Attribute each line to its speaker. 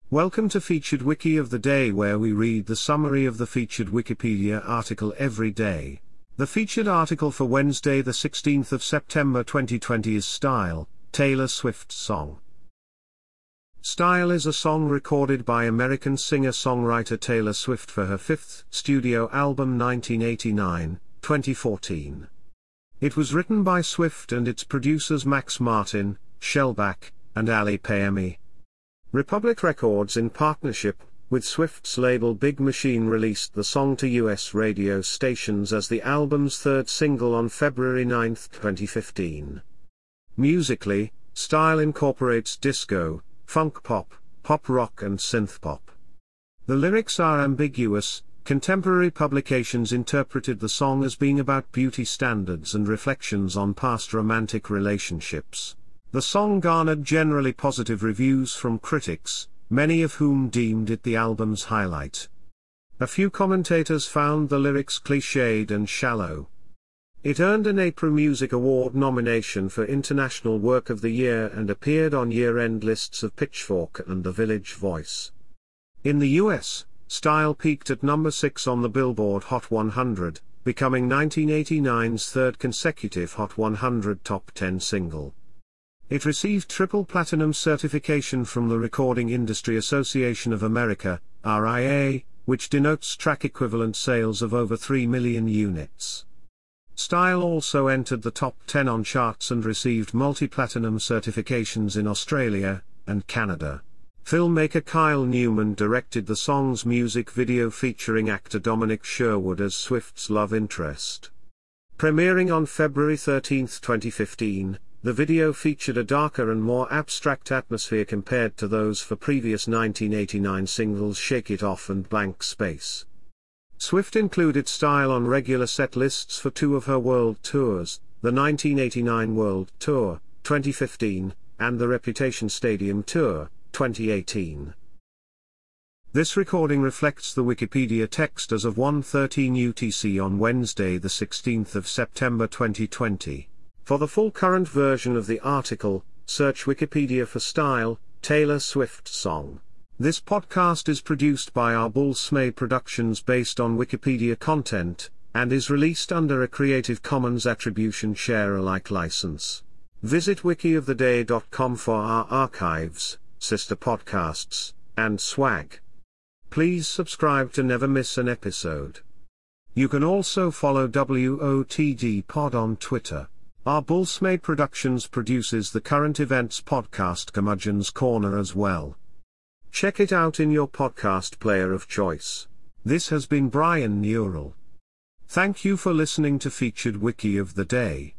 Speaker 1: Welcome to Featured Wiki of the Day, where we read the summary of the featured Wikipedia article every day. The featured article for Wednesday the 16th of September 2020 is Style, Taylor Swift's song. Style is a song recorded by American singer-songwriter Taylor Swift for her fifth studio album 1989-2014. It was written by Swift and its producers Max Martin, Shellback, and Ali Payami. Republic Records, in partnership with Swift's label Big Machine, released the song to US radio stations as the album's third single on February 9, 2015. Musically, Style incorporates disco, funk pop, pop rock and synth pop. The lyrics are ambiguous. Contemporary publications interpreted the song as being about beauty standards and reflections on past romantic relationships. The song garnered generally positive reviews from critics, many of whom deemed it the album's highlight. A few commentators found the lyrics cliched and shallow. It earned an APRA Music Award nomination for International Work of the Year and appeared on year-end lists of Pitchfork and The Village Voice. In the US, Style peaked at number 6 on the Billboard Hot 100, becoming 1989's third consecutive Hot 100 Top 10 single. It received triple platinum certification from the Recording Industry Association of America, RIA, which denotes track equivalent sales of over 3 million units. Style also entered the top 10 on charts and received multi-platinum certifications in Australia and Canada. Filmmaker Kyle Newman directed the song's music video featuring actor Dominic Sherwood as Swift's love interest. Premiering on February 13, 2015, the video featured a darker and more abstract atmosphere compared to those for previous 1989 singles Shake It Off and Blank Space. Swift included Style on regular set lists for two of her world tours, the 1989 World Tour, 2015, and the Reputation Stadium Tour, 2018. This recording reflects the Wikipedia text as of 1:13 UTC on Wednesday the 16th of September 2020. For the full current version of the article, search Wikipedia for Style, Taylor Swift song. This podcast is produced by Arbul Smay Productions based on Wikipedia content, and is released under a Creative Commons Attribution Share Alike license. Visit wikioftheday.com for our archives, sister podcasts, and swag. Please subscribe to never miss an episode. You can also follow WOTD Pod on Twitter. Arbul Smay Productions produces the current events podcast Curmudgeon's Corner as well. Check it out in your podcast player of choice. This has been Brian Neural. Thank you for listening to Featured Wiki of the Day.